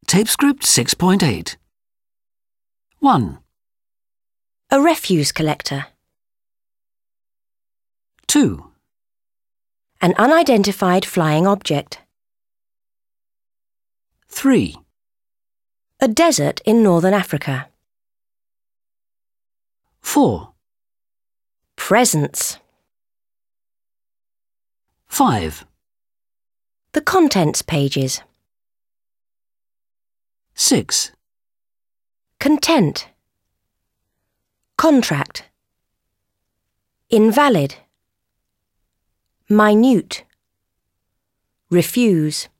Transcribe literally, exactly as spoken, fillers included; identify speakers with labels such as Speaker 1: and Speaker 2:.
Speaker 1: Tape script six point eight. one.
Speaker 2: A refuse collector.
Speaker 1: two.
Speaker 2: An unidentified flying object.
Speaker 1: three.
Speaker 2: A desert in northern Africa.
Speaker 1: four.
Speaker 2: Presents.
Speaker 1: five.
Speaker 2: The contents pages.
Speaker 1: six.
Speaker 2: Content. Contract. Invalid. Minute. Refuse.